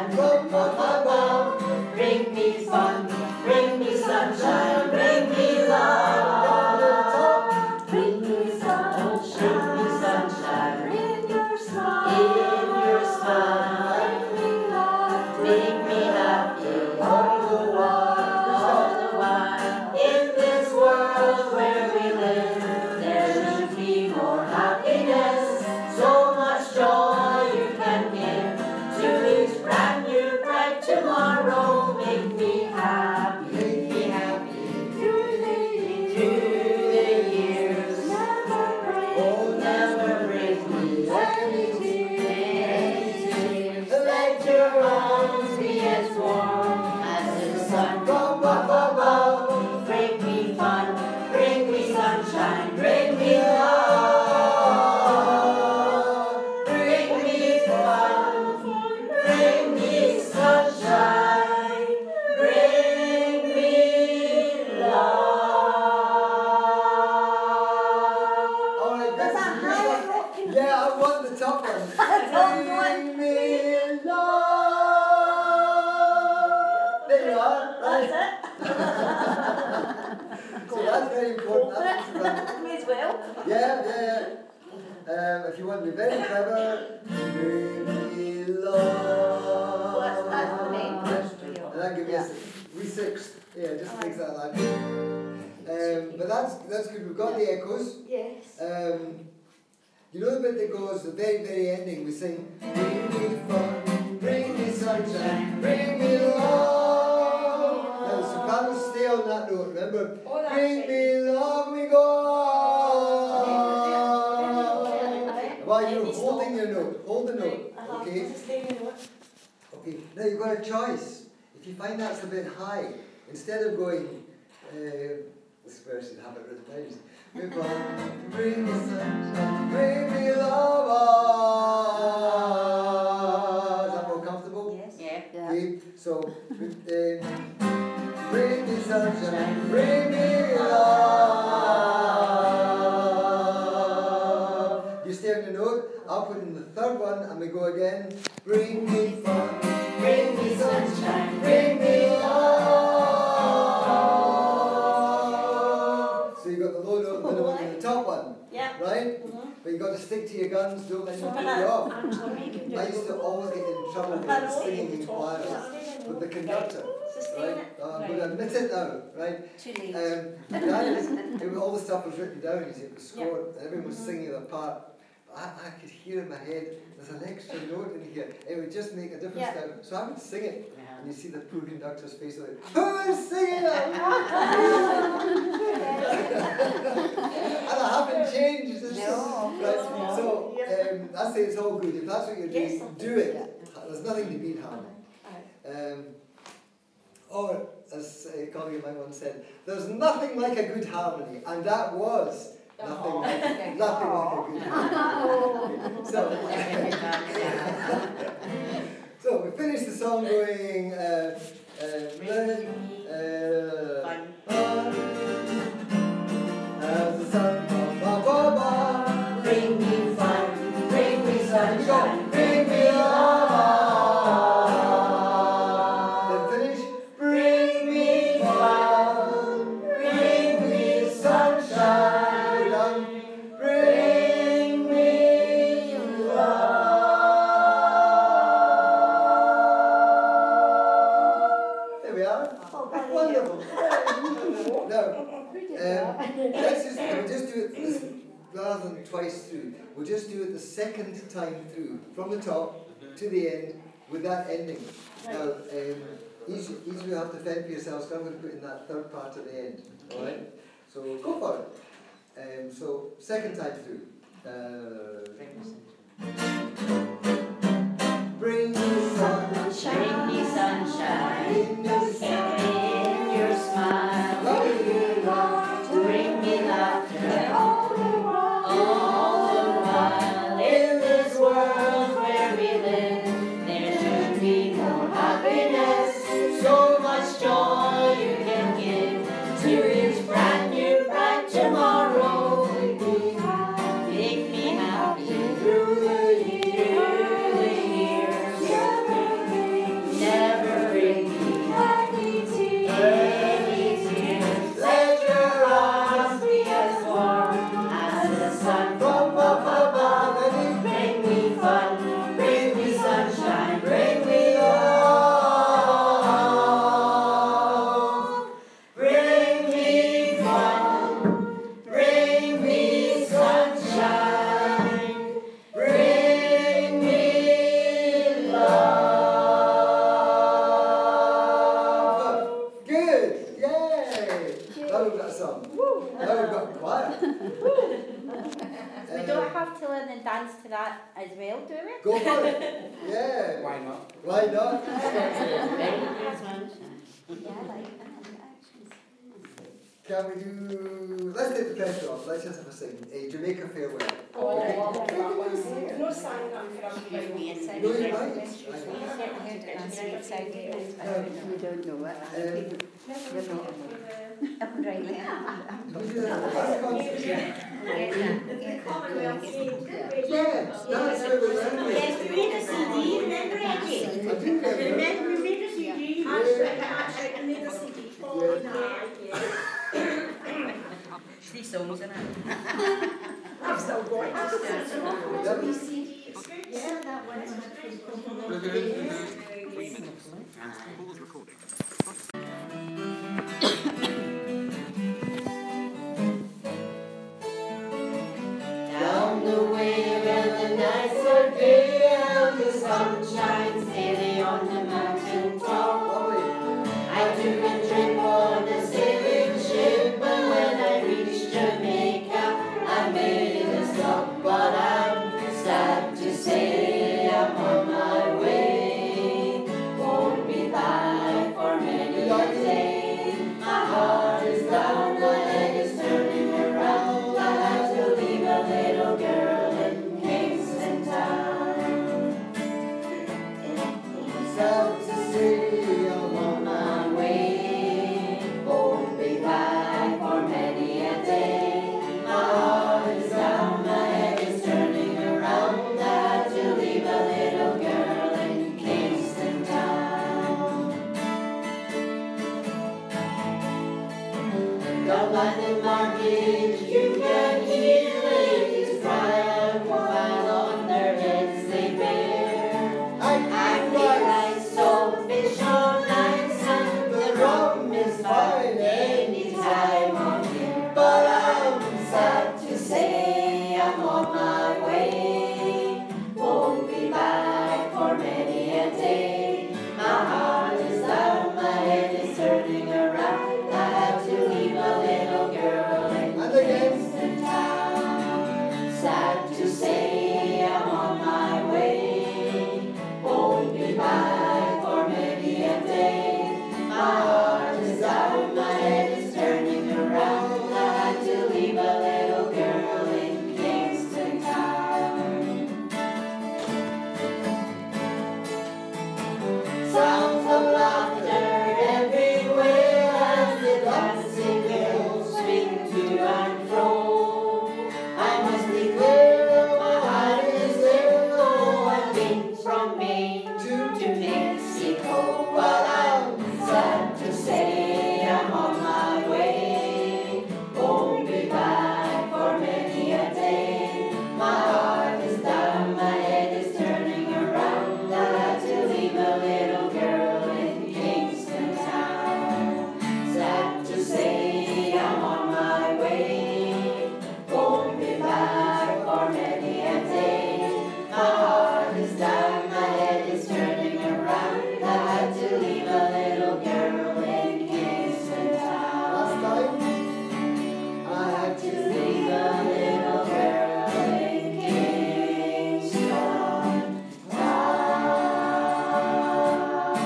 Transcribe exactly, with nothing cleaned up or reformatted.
sun from above. Bring me fun, bring me sunshine, bring me love. Bring me sunshine, bring me sunshine, in your smile, in your smile. Bring me love, make me happy all the while, all the while. In this world where we live, there should be more happiness. So much joy you can give to each brand new bright tomorrow. Make me happy, make me happy through the years, through the years. Never break, oh, never break me any tears. Let your arms be as warm as the sun from above. Bring me fun, bring me sunshine, bring me love. Bring me fun, bring me sunshine, bring me love. All right, That's this a is high good. rocking. Yeah, I want the top one. Bring me love. There you are. That's Right. it. So that's very important. That's what's right. May as well. Yeah, yeah, yeah. Um, if you want to be very clever, bring me love. Well, that's, that's the main question. And that gives us we sixth. Yeah, just makes that like. Um, but that's that's good. We've got the echoes. Yes. Um, you know the bit that goes the very very ending. We sing, bring me fun, bring me sunshine, bring me love. Now the sopranos stay on that note. Remember, Oh, that's bring it. me love, we go. While you're holding your note, hold the note. Uh-huh. Okay. Stay in it. Okay, now you've got a choice. If you find that's a bit high, instead of going, uh, this verse you have it written down, just, bring me sunshine, bring me love. Is that more comfortable? Yes. Yeah. Okay, so, uh, bring me sunshine, bring me love. You stay on your note, I'll put in the third one, and we go again. Bring me fun, bring me sunshine, bring me love. So you got the low note, the middle one, and the top one, Yeah. right? Mhm. But you got to stick to your guns, don't let them So put you off. Angela, you can do I used to always get in trouble I with know, singing you in talk, choirs yeah. with the conductor, Sustain right? it. Uh, I'm going to admit it now, right? Too late. Um, that is, it, was- all the stuff was written down, you see, it was scored, and everyone was singing their part. But I, I could hear in my head, there's an extra note in here. It would just make a difference Yeah. now. So I would sing it, Yeah. and you see the poor conductor's face like, who is singing it? And I haven't changed. It's just, No. right? No. So um, I say it's all good. If that's what you're doing, Yes. do it. There's nothing to beat harmony. Um, or, as a colleague of mine once said, there's nothing like a good harmony, and that was nothing Oh. like, nothing like a good harmony. So, so we finished the song going, uh, uh, uh, Fun. fun as the sun from above. Bring me fun, bring me sunshine, Bring me love. Then finish. Bring me fun. Bring me sunshine. Done. Bring me love. There we are. Wonderful. Now, um, let's just we'll just do it this, rather than twice through. We'll just do it the second time through, from the top to the end, with that ending. Now, um, each, each of you have to fend for yourselves, so I'm going to put in that third part at the end. Alright? So go for it. Um, so, second time through. Uh, bring me sunshine. Bring me sunshine, In your in your smile. Bring me laughter, all the while. In this world where we live, there should be more happiness. So much joy you can give to each brand new bright tomorrow. Make me happy through the years. song. Now we've got quiet. We don't have to learn and dance to that as well, do we? Go for it. Yeah. Why not? Why not? Yeah, I like that. Can we do... Let's take the pressure off. Let's just have a sing. A Jamaica Farewell. Oh, no sign up for us. No, you might. We don't know it. Um, Right. we do that last concert. The Commonwealth Games, didn't we? Yeah, that's where we learned it. Yes, we made a C D, remember Reggie? I do remember. Remember, we made a C D. That's right, that's right, I made a C D. Oh, Yeah. Three songs in it. I've still got it. I've still got it. Yeah. It's good. Yeah, that one is Three minutes. Pause recording. Down the way where the nights are gay and the sunshine steady on the mountain top. Lovely. I took a trip on a sailing ship, but when I reached Jamaica, I made a stop. But I'm sad to say I'm on my way. Won't be back for many a day. My heart is down, my head is turning around. I have to leave a little girl in Kingston Town. Sad to say I'm on my way. Won't be back for many a day. My heart is down, my head is turning around. I have to leave a little girl in Kingston Town. Down by the market you can